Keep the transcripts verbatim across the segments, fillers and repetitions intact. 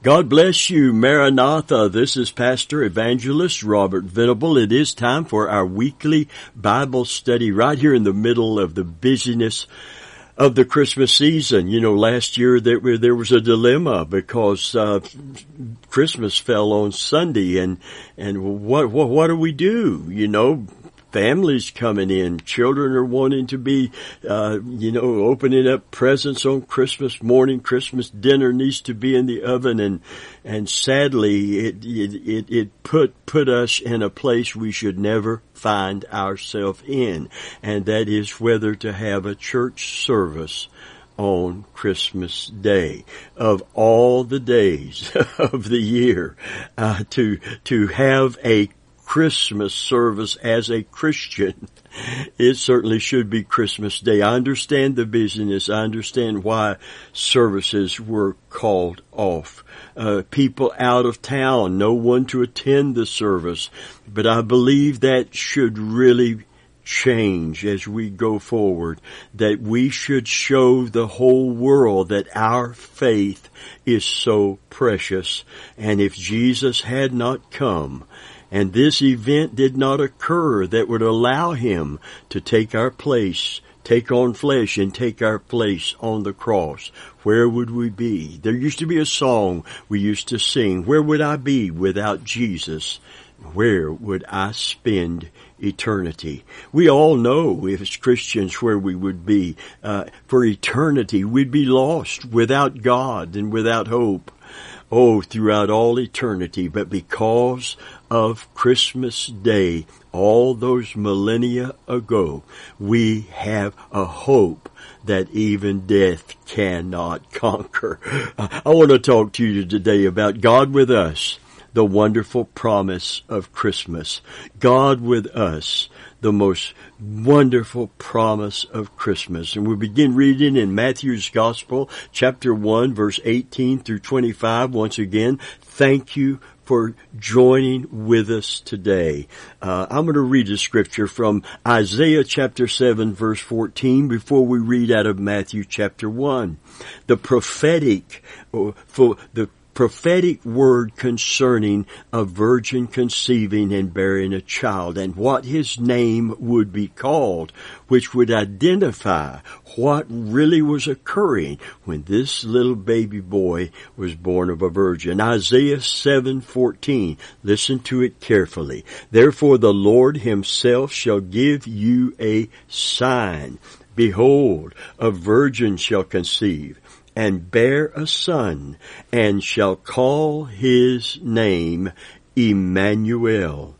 God bless you, Maranatha. This is Pastor Evangelist Robert Venable. It is time for our weekly Bible study right here in the middle of the busyness of the Christmas season. You know, last year there, there was a dilemma because uh, Christmas fell on Sunday, and and what what what do we do? You know, families coming in, children are wanting to be, uh, you know, opening up presents on Christmas morning. Christmas dinner needs to be in the oven, and and sadly, it it it, it put put us in a place we should never find ourselves in, and that is whether to have a church service on Christmas Day. Of all the days of the year, uh, to to have a Christmas service as a Christian, it certainly should be Christmas Day. I understand the busyness. I understand why services were called off. Uh, people out of town, no one to attend the service. But I believe that should really change as we go forward, that we should show the whole world that our faith is so precious. And if Jesus had not come, and this event did not occur that would allow him to take our place, take on flesh and take our place on the cross, where would we be? There used to be a song we used to sing, where would I be without Jesus? Where would I spend eternity? We all know, if as Christians, where we would be. Uh, for eternity, we'd be lost without God and without hope. Oh, throughout all eternity. But because of Christmas Day, all those millennia ago, we have a hope that even death cannot conquer. I want to talk to you today about God with us, the wonderful promise of Christmas. God with us, the most wonderful promise of Christmas. And we begin reading in Matthew's Gospel, chapter one, verse eighteen through twenty-five. Once again, thank you for joining with us today. Uh, I'm going to read a scripture from Isaiah chapter seven, verse fourteen, before we read out of Matthew chapter one. The prophetic, or for the prophetic word concerning a virgin conceiving and bearing a child, and what his name would be called, which would identify what really was occurring when this little baby boy was born of a virgin. Isaiah seven fourteen. Listen to it carefully. Therefore the Lord himself shall give you a sign. Behold, a virgin shall conceive and bear a son, and shall call his name Emmanuel.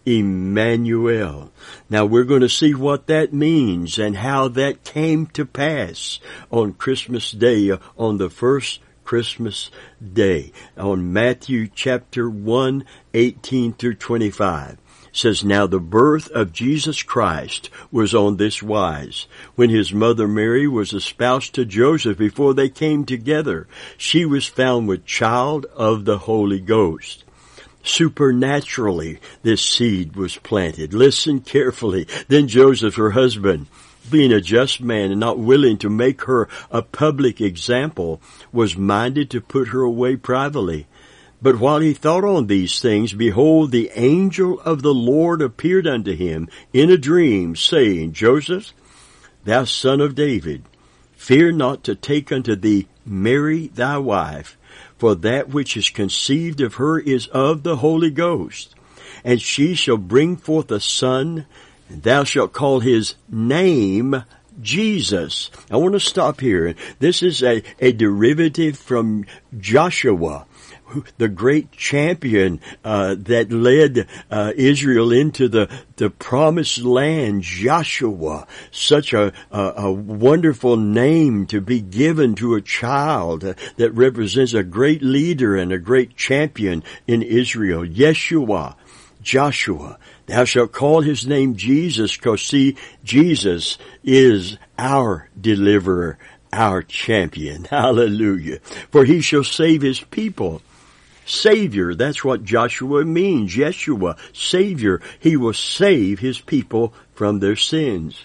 Emmanuel. Now we're going to see what that means and how that came to pass on Christmas Day, on the first Christmas Day, on Matthew chapter one, eighteen through twenty-five. Says, now the birth of Jesus Christ was on this wise. When his mother Mary was espoused to Joseph, before they came together, she was found with child of the Holy Ghost. Supernaturally, this seed was planted. Listen carefully. Then Joseph, her husband, being a just man and not willing to make her a public example, was minded to put her away privately. But while he thought on these things, behold, the angel of the Lord appeared unto him in a dream, saying, Joseph, thou son of David, fear not to take unto thee Mary thy wife, for that which is conceived of her is of the Holy Ghost. And she shall bring forth a son, and thou shalt call his name Jesus. I want to stop here. This is a, a derivative from Joshua, the great champion uh, that led uh, Israel into the, the promised land. Joshua, such a, a, a wonderful name to be given to a child uh, that represents a great leader and a great champion in Israel. Yeshua, Joshua. Thou shalt call his name Jesus, because see, Jesus is our deliverer, our champion. Hallelujah. For he shall save his people. Savior, that's what Joshua means. Yeshua, Savior. He will save his people from their sins.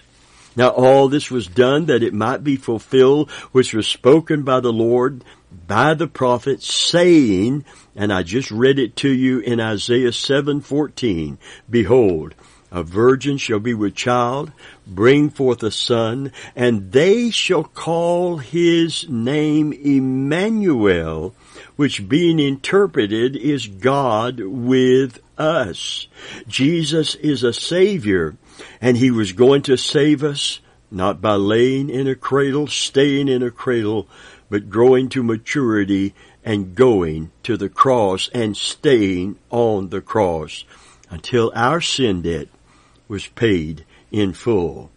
Now all this was done that it might be fulfilled, which was spoken by the Lord by the prophet, saying, and I just read it to you in Isaiah seven fourteen, behold, a virgin shall be with child, bring forth a son, and they shall call his name Emmanuel, which being interpreted is God with us. Jesus is a Savior, and he was going to save us, not by laying in a cradle, staying in a cradle, but growing to maturity and going to the cross and staying on the cross until our sin debt was paid in full.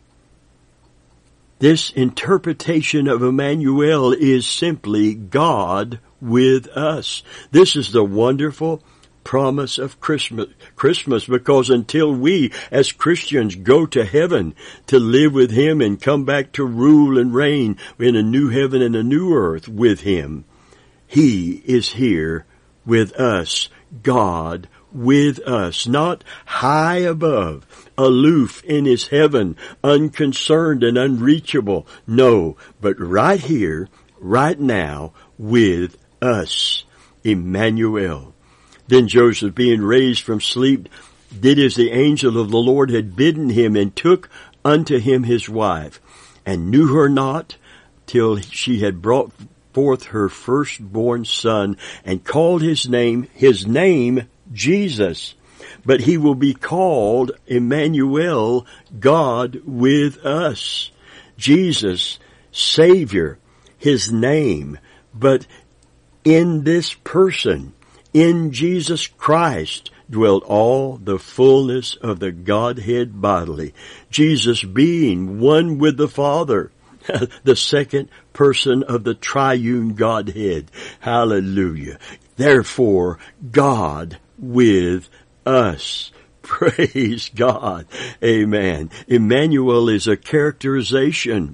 This interpretation of Emmanuel is simply God with us. This is the wonderful promise of Christmas, Christmas, because until we as Christians go to heaven to live with him and come back to rule and reign in a new heaven and a new earth with him, he is here with us, God with us, not high above, aloof in his heaven, unconcerned and unreachable. No, but right here, right now, with us, Emmanuel. Then Joseph, being raised from sleep, did as the angel of the Lord had bidden him, and took unto him his wife, and knew her not till she had brought forth her firstborn son, and called his name, his name, Jesus. But he will be called Emmanuel, God with us. Jesus, Savior, his name. But in this person, in Jesus Christ, dwelt all the fullness of the Godhead bodily. Jesus being one with the Father, the second person of the triune Godhead. Hallelujah. Therefore, God with us. Praise God. Amen. Emmanuel is a characterization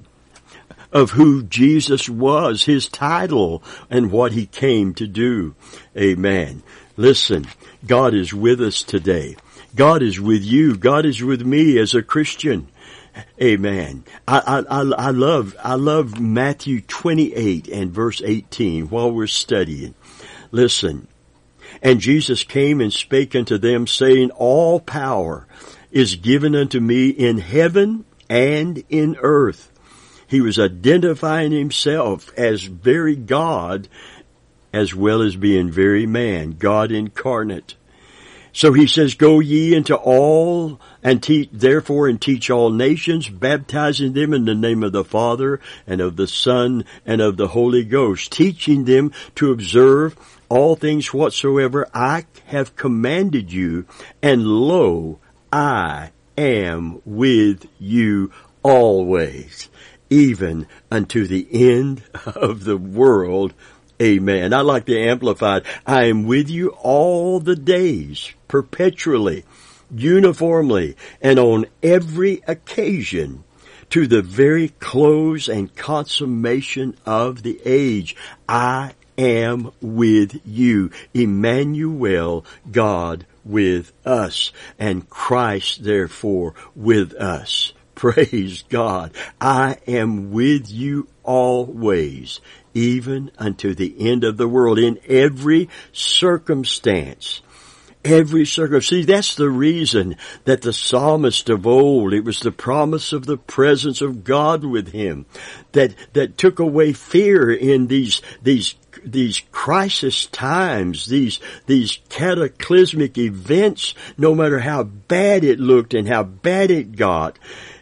of who Jesus was, his title, and what he came to do. Amen. Listen, God is with us today. God is with you. God is with me as a Christian. Amen. I, I, I love, I love Matthew twenty-eight and verse eighteen while we're studying. Listen. And Jesus came and spake unto them, saying, all power is given unto me in heaven and in earth. He was identifying himself as very God, as well as being very man, God incarnate. So he says, go ye into all, and teach, therefore, and teach all nations, baptizing them in the name of the Father, and of the Son, and of the Holy Ghost, teaching them to observe all things whatsoever I have commanded you, and lo, I am with you always, even unto the end of the world. Amen. I like the Amplified. I am with you all the days, perpetually, uniformly, and on every occasion, to the very close and consummation of the age. I am with you. Emmanuel, God with us, and Christ, therefore, with us. Praise God. I am with you always, even unto the end of the world, in every circumstance. Every circumstance. See, that's the reason that the psalmist of old, it was the promise of the presence of God with him that, that took away fear in these, these these crisis times, these, these cataclysmic events, no matter how bad it looked and how bad it got.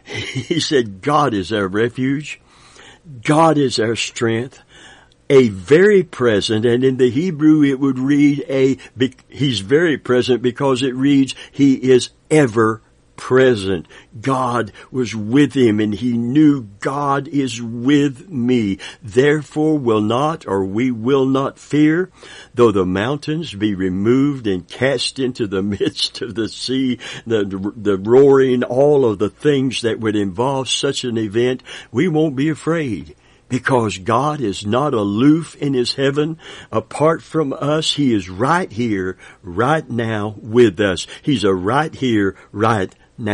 He said, God is our refuge. God is our strength. A very present, and in the Hebrew it would read a, he's very present because it reads, he is ever present. God was with him, and he knew God is with me. Therefore will not, or we will not fear, though the mountains be removed and cast into the midst of the sea, the, the roaring, all of the things that would involve such an event. We won't be afraid. Because God is not aloof in his heaven. Apart from us, he is right here, right now with us. He's a right here, right now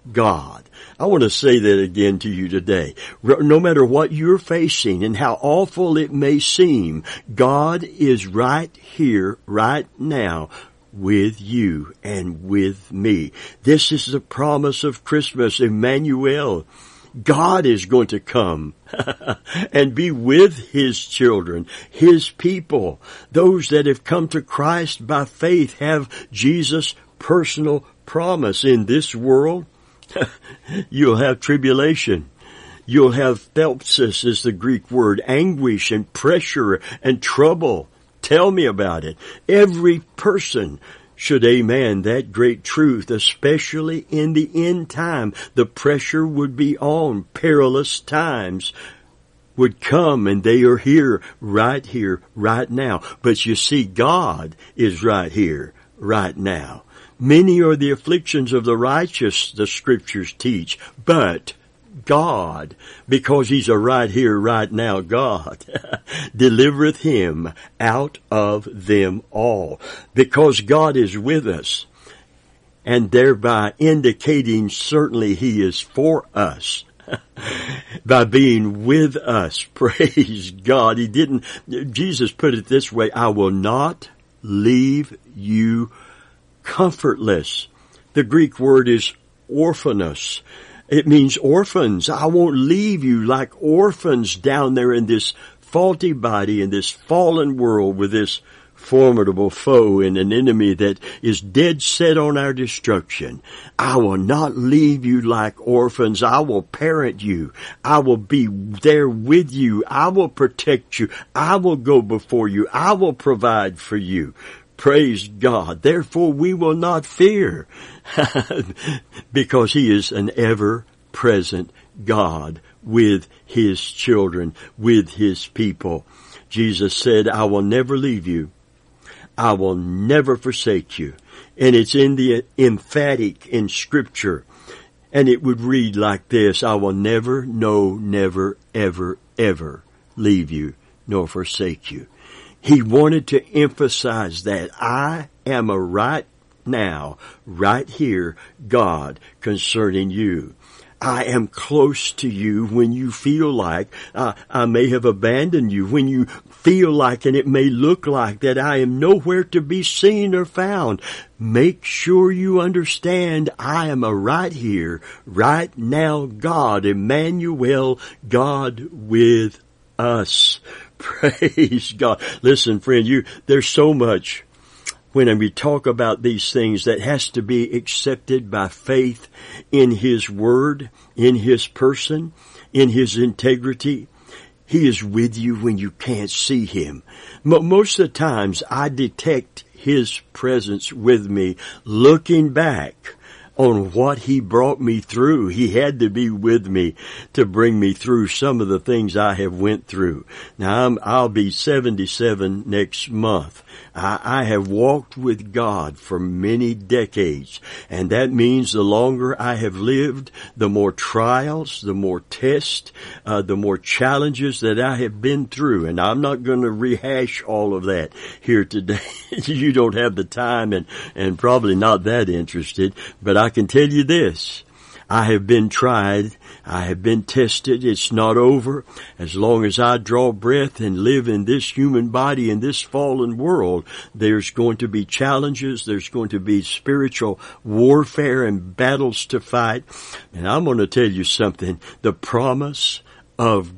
God. I want to say that again to you today. No matter what you're facing and how awful it may seem, God is right here, right now, with you and with me. This is the promise of Christmas, Emmanuel. God is going to come and be with His children, His people. Those that have come to Christ by faith have Jesus' personal promise. In this world, you'll have tribulation. You'll have thelpsis is the Greek word, anguish and pressure and trouble. Tell me about it. Every person should amen that great truth, especially in the end time. The pressure would be on. Perilous times would come, and they are here, right here, right now. But you see, God is right here, right now. Many are the afflictions of the righteous, the Scriptures teach, but God, because He's a right here, right now God, delivereth him out of them all. Because God is with us, and thereby indicating certainly He is for us. By being with us, praise God. He didn't, Jesus put it this way, I will not leave you comfortless. The Greek word is orphanos. It means orphans. I won't leave you like orphans down there in this faulty body, in this fallen world with this formidable foe and an enemy that is dead set on our destruction. I will not leave you like orphans. I will parent you. I will be there with you. I will protect you. I will go before you. I will provide for you. Praise God. Therefore we will not fear because He is an ever-present God with His children, with His people. Jesus said, I will never leave you. I will never forsake you. And it's in the emphatic in Scripture. And it would read like this, I will never, no, never, ever, ever leave you nor forsake you. He wanted to emphasize that I am a right now, right here, God concerning you. I am close to you when you feel like uh, I may have abandoned you, when you feel like and it may look like that I am nowhere to be seen or found. Make sure you understand I am a right here, right now God, Emmanuel, God with us. Praise God. Listen, friend, you, there's so much when we talk about these things that has to be accepted by faith in His Word, in His person, in His integrity. He is with you when you can't see Him. Most of the times I detect His presence with me looking back on what He brought me through. He had to be with me to bring me through some of the things I have went through. Now, I'm, I'll be seventy-seven next month. I, I have walked with God for many decades, and that means the longer I have lived, the more trials, the more tests, uh, the more challenges that I have been through. And I'm not going to rehash all of that here today. You don't have the time and, and probably not that interested, but I can tell you this. I have been tried. I have been tested. It's not over. As long as I draw breath and live in this human body in this fallen world, there's going to be challenges. There's going to be spiritual warfare and battles to fight. And I'm going to tell you something. The promise of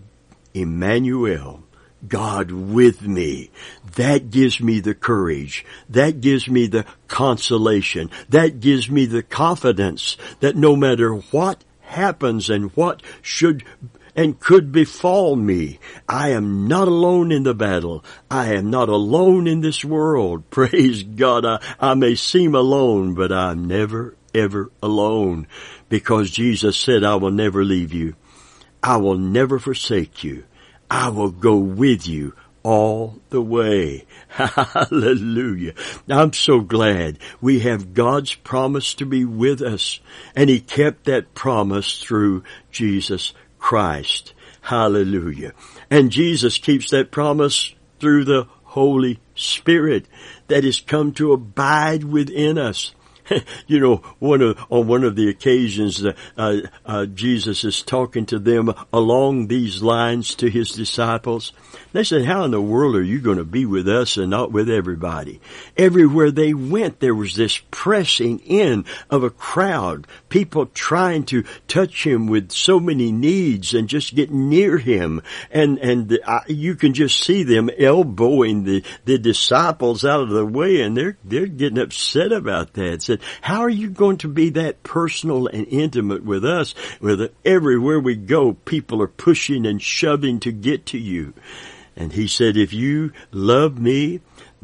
Emmanuel, God with me, that gives me the courage. That gives me the consolation. That gives me the confidence that no matter what happens and what should and could befall me, I am not alone in the battle. I am not alone in this world. Praise God. I, I may seem alone, but I'm never, ever alone, because Jesus said, I will never leave you. I will never forsake you. I will go with you all the way. Hallelujah. I'm so glad we have God's promise to be with us, and He kept that promise through Jesus Christ. Hallelujah. And Jesus keeps that promise through the Holy Spirit that has come to abide within us. You know, one of, on one of the occasions, uh, uh, Jesus is talking to them along these lines to his disciples. They said, how in the world are you going to be with us and not with everybody? Everywhere they went, there was this pressing in of a crowd, people trying to touch him with so many needs and just get near him. And, and the, uh, you can just see them elbowing the, the disciples out of the way, and they're, they're getting upset about that. Said, how are you going to be that personal and intimate with us? With everywhere we go, people are pushing and shoving to get to you. And he said, if you love me,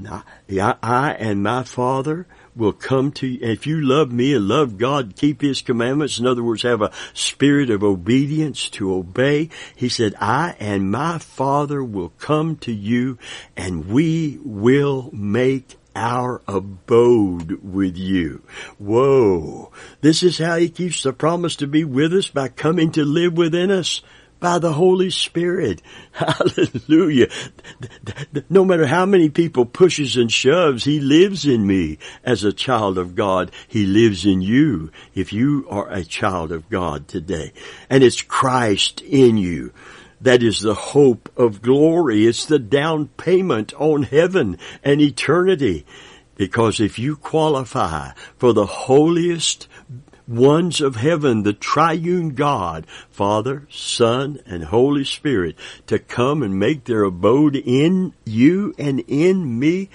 I and my Father will come to you. If you love me and love God, keep his commandments, in other words, have a spirit of obedience to obey, he said, I and my Father will come to you, and we will make our abode with you. Whoa. This is how he keeps the promise to be with us, by coming to live within us by the Holy Spirit. Hallelujah. No matter how many people pushes and shoves, he lives in me as a child of God. He lives in you if you are a child of God today. And it's Christ in you. That is the hope of glory. It's the down payment on heaven and eternity. Because if you qualify for the holiest ones of heaven, the triune God, Father, Son, and Holy Spirit, to come and make their abode in you and in me,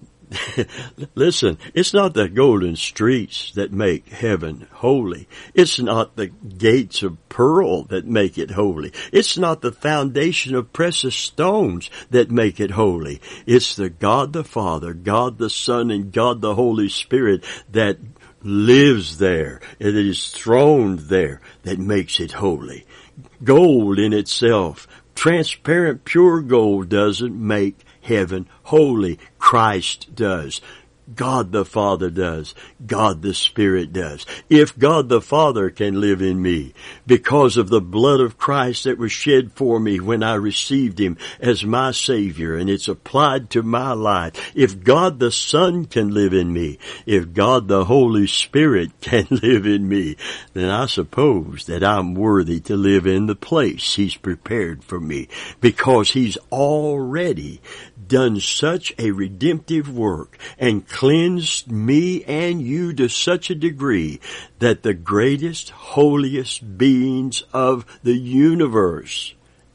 listen, it's not the golden streets that make heaven holy. It's not the gates of pearl that make it holy. It's not the foundation of precious stones that make it holy. It's the God the Father, God the Son, and God the Holy Spirit that lives there, and it is throned there, that makes it holy. Gold in itself, transparent pure gold, doesn't make heaven holy. Christ does. God the Father does. God the Spirit does. If God the Father can live in me because of the blood of Christ that was shed for me when I received him as my Savior, and it's applied to my life, if God the Son can live in me, if God the Holy Spirit can live in me, then I suppose that I'm worthy to live in the place he's prepared for me, because he's already done such a redemptive work and cleansed me and you to such a degree that the greatest, holiest beings of the universe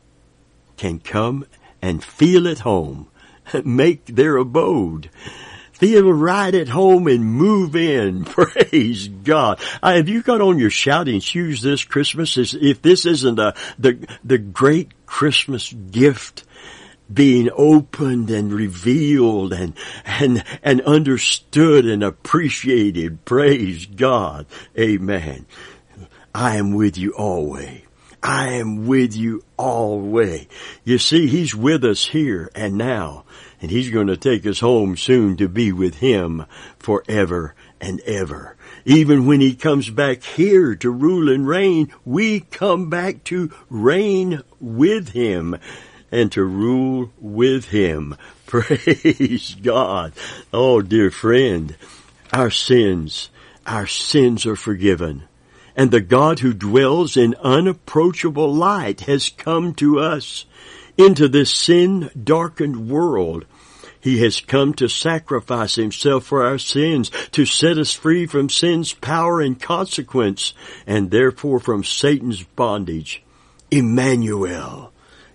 can come and feel at home, make their abode, feel right at home, and move in. Praise God. Uh, have you got on your shouting shoes this Christmas? As if this isn't a, the, the great Christmas gift being opened and revealed and, and, and understood and appreciated. Praise God. Amen. I am with you always. I am with you always. You see, he's with us here and now, and he's going to take us home soon to be with him forever and ever. Even when he comes back here to rule and reign, we come back to reign with him and to rule with him. Praise God. Oh, dear friend, our sins, our sins are forgiven. And the God who dwells in unapproachable light has come to us into this sin-darkened world. He has come to sacrifice himself for our sins, to set us free from sin's power and consequence, and therefore from Satan's bondage. Emmanuel,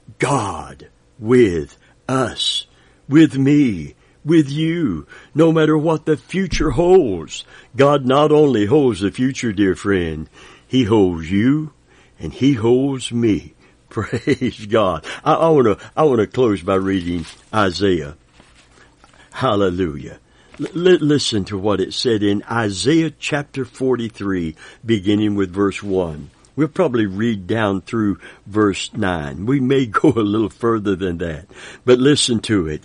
God with us, with me, with you, no matter what the future holds. God not only holds the future, dear friend, he holds you and he holds me. Praise God. I, I want to I want to close by reading Isaiah. Hallelujah. L- listen to what it said in Isaiah chapter forty-three, beginning with verse one. We'll probably read down through verse nine. We may go a little further than that, but listen to it.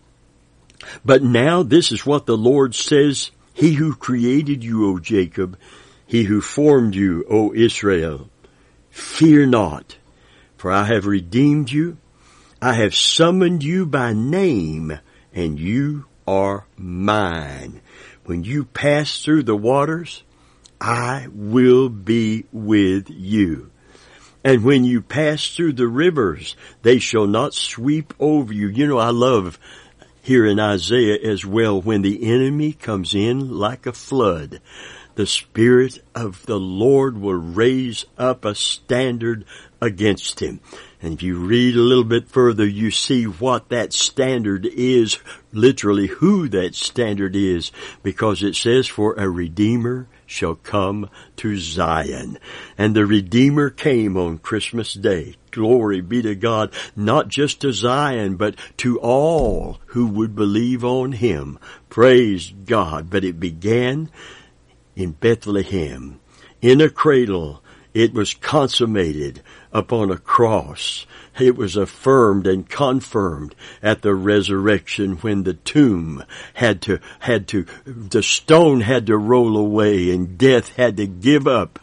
But now this is what the Lord says, He who created you, O Jacob, He who formed you, O Israel, fear not, for I have redeemed you. I have summoned you by name, and you are mine. When you pass through the waters, I will be with you. And when you pass through the rivers, they shall not sweep over you. You know, I love here in Isaiah as well, when the enemy comes in like a flood, the Spirit of the Lord will raise up a standard against him. And if you read a little bit further, you see what that standard is, literally who that standard is, because it says, for a Redeemer shall come to Zion. And the Redeemer came on Christmas Day. Glory be to God, not just to Zion, but to all who would believe on him. Praise God. But it began in Bethlehem, in a cradle. It was consummated upon a cross. It was affirmed and confirmed at the resurrection, when the tomb had to, had to, the stone had to roll away and death had to give up.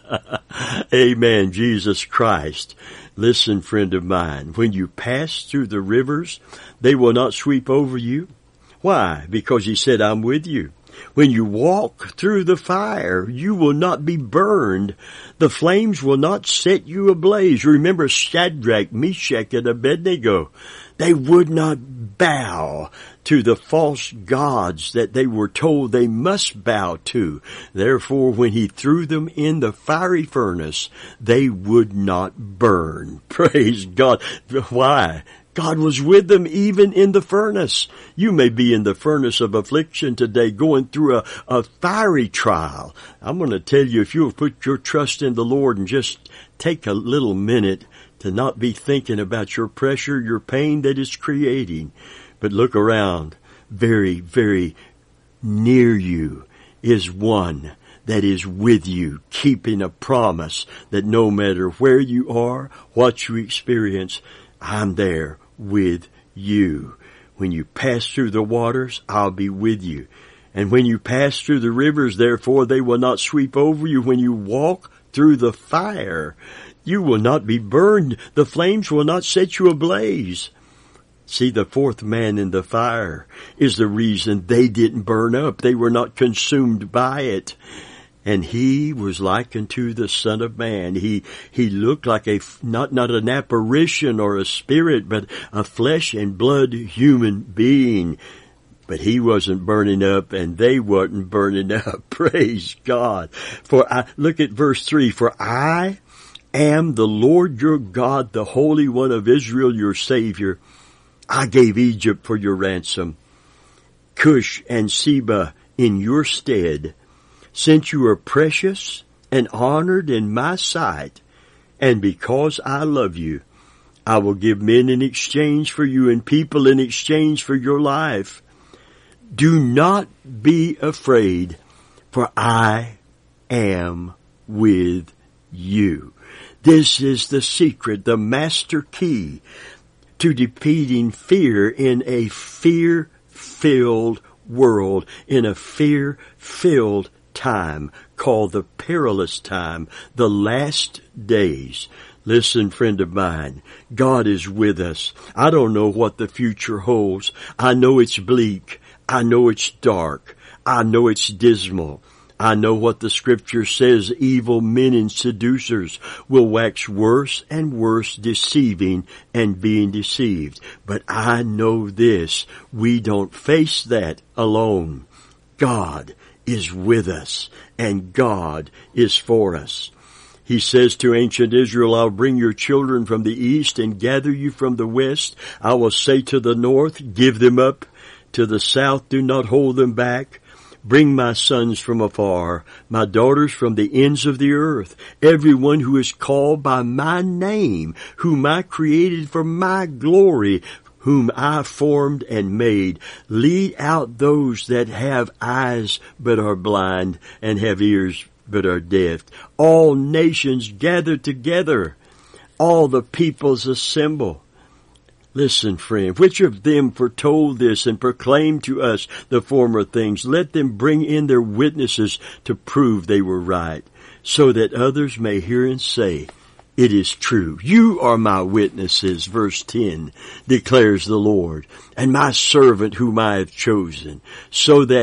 Amen. Jesus Christ. Listen, friend of mine, when you pass through the rivers, they will not sweep over you. Why? Because he said, I'm with you. When you walk through the fire, you will not be burned. The flames will not set you ablaze. Remember Shadrach, Meshach, and Abednego. They would not bow to the false gods that they were told they must bow to. Therefore, when he threw them in the fiery furnace, they would not burn. Praise God. Why? God was with them even in the furnace. You may be in the furnace of affliction today, going through a, a fiery trial. I'm going to tell you, if you'll put your trust in the Lord and just take a little minute to not be thinking about your pressure, your pain that it's creating, but look around. Very, very near you is one that is with you, keeping a promise that no matter where you are, what you experience, I'm there with you. When you pass through the waters, I'll be with you. And when you pass through the rivers, therefore, they will not sweep over you. When you walk through the fire, you will not be burned. The flames will not set you ablaze. See, the fourth man in the fire is the reason they didn't burn up. They were not consumed by it. And he was like unto the Son of Man. He, he looked like a, not, not an apparition or a spirit, but a flesh and blood human being. But he wasn't burning up and they wasn't burning up. Praise God. For I, look at verse three. For I am the Lord your God, the Holy One of Israel, your Savior. I gave Egypt for your ransom, Cush and Seba in your stead. Since you are precious and honored in my sight, and because I love you, I will give men in exchange for you and people in exchange for your life. Do not be afraid, for I am with you. This is the secret, the master key to defeating fear in a fear-filled world, in a fear-filled time called the perilous time, the last days. Listen, friend of mine, God is with us. I don't know what the future holds. I know it's bleak. I know it's dark. I know it's dismal. I know what the scripture says, evil men and seducers will wax worse and worse, deceiving and being deceived. But I know this, we don't face that alone. God is with us, and God is for us. He says to ancient Israel, I'll bring your children from the east and gather you from the west. I will say to the north, give them up. To the south, do not hold them back. Bring my sons from afar, my daughters from the ends of the earth, everyone who is called by my name, whom I created for my glory, whom I formed and made. Lead out those that have eyes but are blind, and have ears but are deaf. All nations gather together. All the peoples assemble. Listen, friend, which of them foretold this and proclaimed to us the former things? Let them bring in their witnesses to prove they were right, so that others may hear and say, it is true. You are my witnesses, verse ten, declares the Lord, and my servant whom I have chosen, so that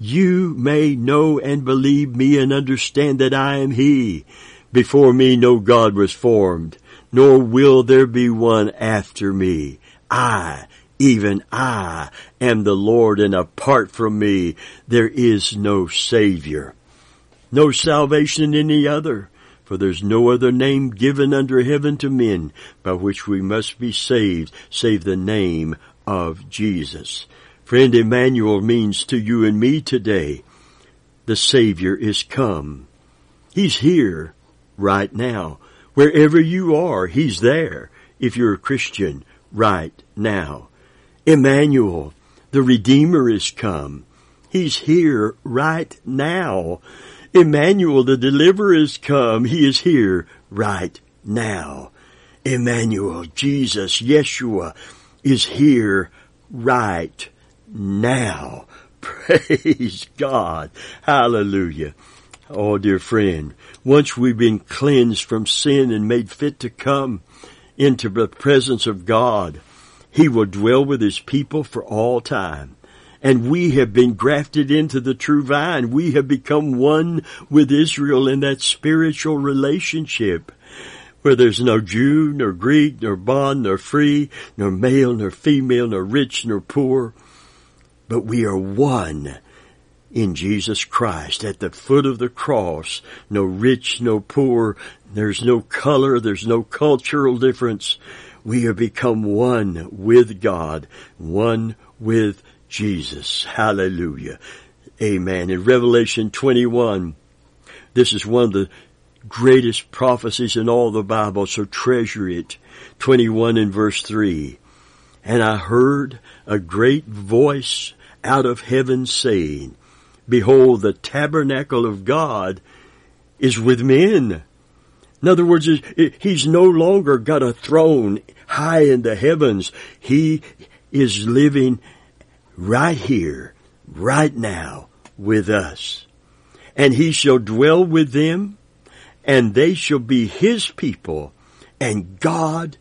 you may know and believe me and understand that I am he. Before me no God was formed, nor will there be one after me. I, even I, am the Lord, and apart from me there is no Savior. No salvation in any other, for there's no other name given under heaven to men by which we must be saved, save the name of Jesus. Friend, Emmanuel means to you and me today, the Savior is come. He's here right now. Wherever you are, He's there, if you're a Christian, right now. Emmanuel, the Redeemer, is come. He's here right now. Emmanuel, the Deliverer, is come. He is here right now. Emmanuel, Jesus, Yeshua, is here right now. Praise God. Hallelujah. Oh, dear friend, once we've been cleansed from sin and made fit to come into the presence of God, He will dwell with His people for all time. And we have been grafted into the true vine. We have become one with Israel in that spiritual relationship where there's no Jew, nor Greek, nor bond, nor free, nor male, nor female, nor rich, nor poor. But we are one in Jesus Christ at the foot of the cross. No rich, no poor. There's no color. There's no cultural difference. We have become one with God, one with Jesus. Hallelujah. Amen. In Revelation twenty-one, this is one of the greatest prophecies in all the Bible, so treasure it. twenty-one and verse three. And I heard a great voice out of heaven saying, Behold, the tabernacle of God is with men. In other words, He's no longer got a throne high in the heavens. He is living right here, right now, with us. And He shall dwell with them, and they shall be His people, and God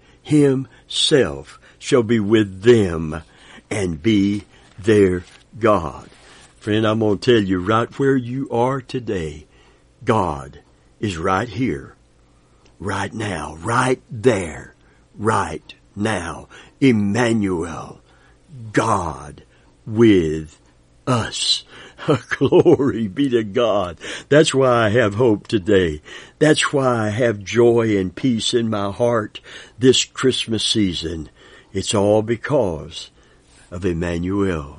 Himself shall be with them and be their God. Friend, I'm going to tell you, right where you are today, God is right here, right now, right there, right now. Emmanuel, God with us. Glory be to God. That's why I have hope today. That's why I have joy and peace in my heart this Christmas season. It's all because of Emmanuel.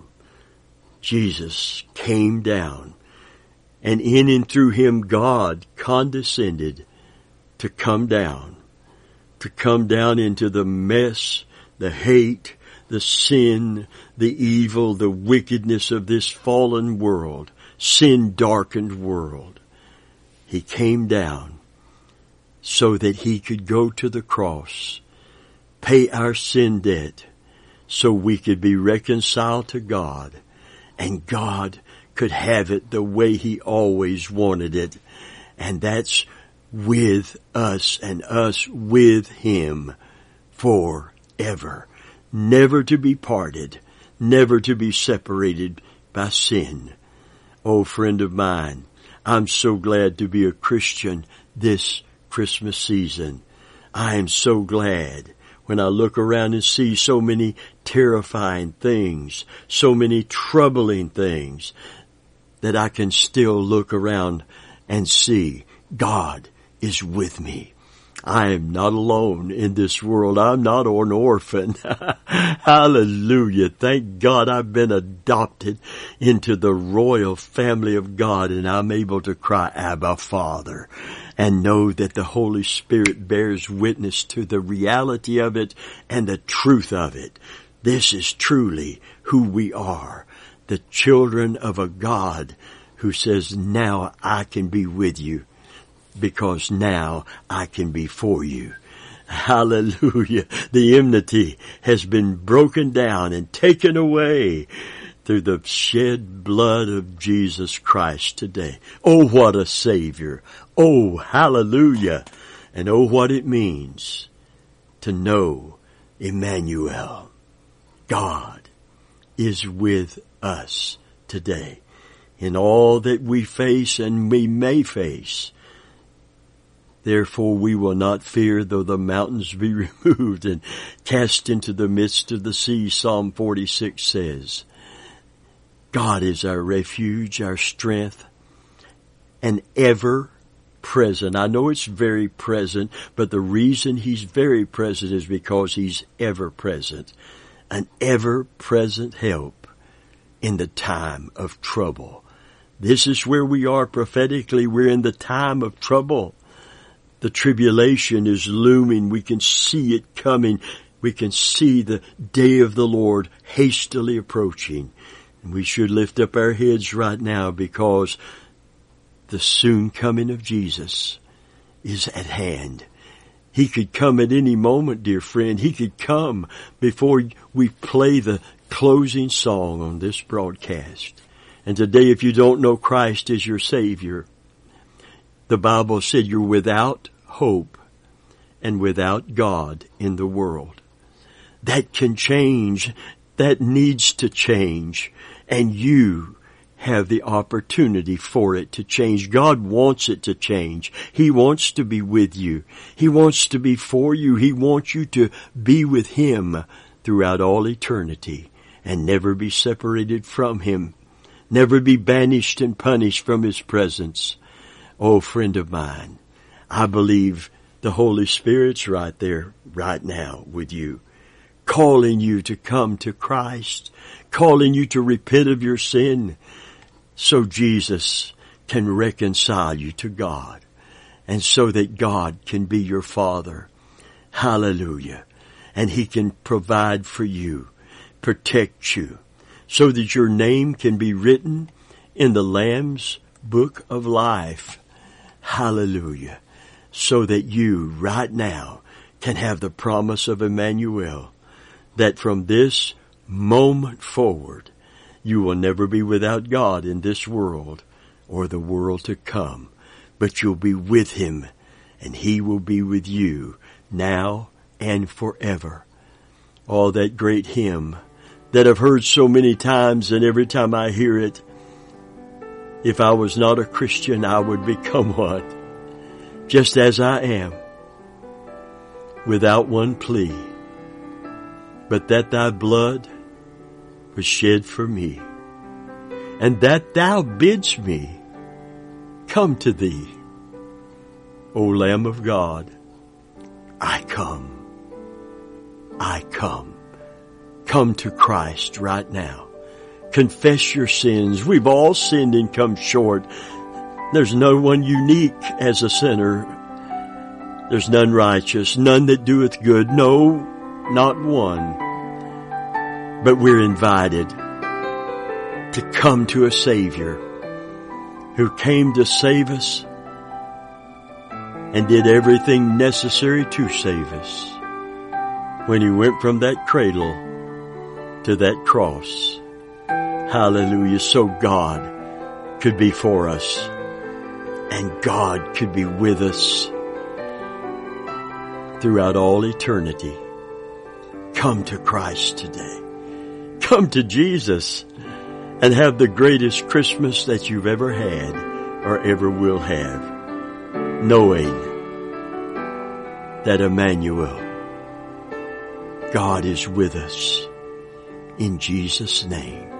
Jesus came down, and in and through Him God condescended to come down, to come down into the mess, the hate, the sin, the evil, the wickedness of this fallen world, sin-darkened world. He came down so that He could go to the cross, pay our sin debt, so we could be reconciled to God, and God could have it the way He always wanted it. And that's with us and us with Him forever. Never to be parted, never to be separated by sin. Oh, friend of mine, I'm so glad to be a Christian this Christmas season. I am so glad when I look around and see so many terrifying things, so many troubling things, that I can still look around and see God is with me. I am not alone in this world. I'm not an orphan. Hallelujah. Thank God I've been adopted into the royal family of God, and I'm able to cry, Abba, Father, and know that the Holy Spirit bears witness to the reality of it and the truth of it. This is truly who we are, the children of a God who says, now I can be with you, because now I can be for you. Hallelujah. The enmity has been broken down and taken away through the shed blood of Jesus Christ today. Oh, what a Savior. Oh, hallelujah. And oh, what it means to know Emmanuel. God is with us today. in all that we face and we may face. Therefore we will not fear though the mountains be removed and cast into the midst of the sea, Psalm forty-six says. God is our refuge, our strength, and ever present. I know it's very present, but the reason He's very present is because He's ever present. An ever present help in the time of trouble. This is where we are prophetically. We're in the time of trouble. The tribulation is looming. We can see it coming. We can see the day of the Lord hastily approaching. And we should lift up our heads right now because the soon coming of Jesus is at hand. He could come at any moment, dear friend. He could come before we play the closing song on this broadcast. And today, if you don't know Christ as your Savior, the Bible said you're without hope and without God in the world. That can change. That needs to change. And you have the opportunity for it to change. God wants it to change. He wants to be with you. He wants to be for you. He wants you to be with Him throughout all eternity and never be separated from Him. Never be banished and punished from His presence. Oh, friend of mine, I believe the Holy Spirit's right there, right now with you, calling you to come to Christ, calling you to repent of your sin, so Jesus can reconcile you to God, and so that God can be your Father. Hallelujah. And He can provide for you, protect you, so that your name can be written in the Lamb's book of life. Hallelujah. So that you right now can have the promise of Emmanuel, that from this moment forward, you will never be without God in this world or the world to come, but you'll be with Him and He will be with you now and forever. All that great hymn that I've heard so many times, and every time I hear it, if I was not a Christian, I would become what? Just as I am, without one plea, but that Thy blood was shed for me, and that Thou bidst me come to Thee. O Lamb of God, I come. I come. Come to Christ right now. Confess your sins. We've all sinned and come short. There's no one unique as a sinner. There's none righteous, none that doeth good. No, not one. But we're invited to come to a Savior who came to save us and did everything necessary to save us when He went from that cradle to that cross. Hallelujah. So God could be for us and God could be with us throughout all eternity. Come to Christ today. Come to Jesus and have the greatest Christmas that you've ever had or ever will have, knowing that Emmanuel, God is with us in Jesus' name.